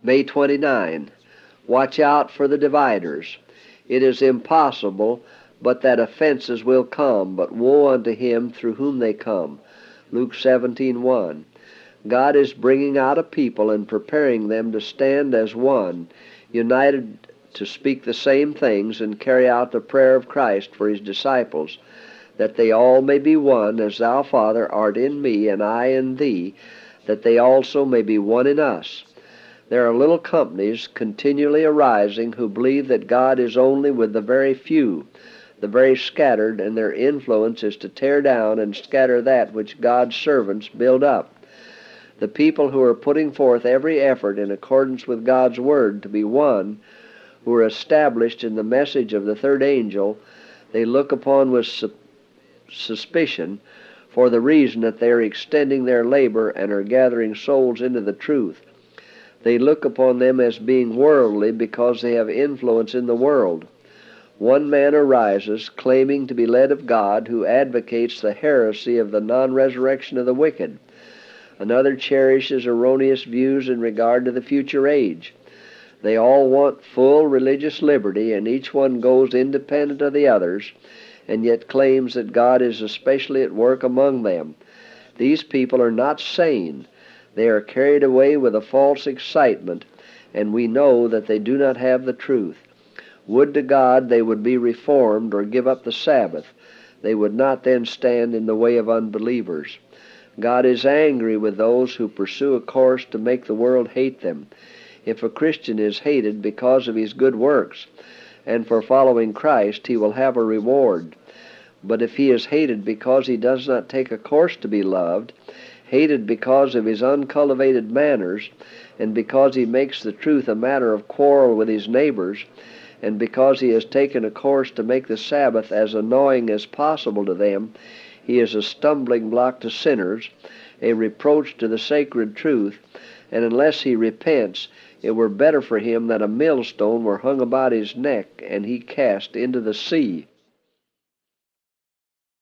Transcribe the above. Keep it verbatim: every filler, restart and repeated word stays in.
May twenty-ninth. Watch out for the dividers. It is impossible but that offenses will come, but woe unto him through whom they come. Luke seventeen one. God is bringing out a people and preparing them to stand as one, united to speak the same things and carry out the prayer of Christ for his disciples, that they all may be one, as thou, Father, art in me, and I in thee, that they also may be one in us. There are little companies continually arising who believe that God is only with the very few, the very scattered, and their influence is to tear down and scatter that which God's servants build up. The people who are putting forth every effort in accordance with God's word to be one, who are established in the message of the third angel, they look upon with su- suspicion, for the reason that they are extending their labor and are gathering souls into the truth. They look upon them as being worldly because they have influence in the world. One man arises, claiming to be led of God, who advocates the heresy of the non-resurrection of the wicked. Another cherishes erroneous views in regard to the future age. They all want full religious liberty, and each one goes independent of the others, and yet claims that God is especially at work among them. These people are not sane. They are carried away with a false excitement, and we know that they do not have the truth. Would to God they would be reformed or give up the Sabbath. They would not then stand in the way of unbelievers. God is angry with those who pursue a course to make the world hate them. If a Christian is hated because of his good works and for following Christ, he will have a reward. But if he is hated because he does not take a course to be loved, hated because of his uncultivated manners, and because he makes the truth a matter of quarrel with his neighbors, and because he has taken a course to make the Sabbath as annoying as possible to them, he is a stumbling block to sinners, a reproach to the sacred truth, and unless he repents, it were better for him that a millstone were hung about his neck and he cast into the sea.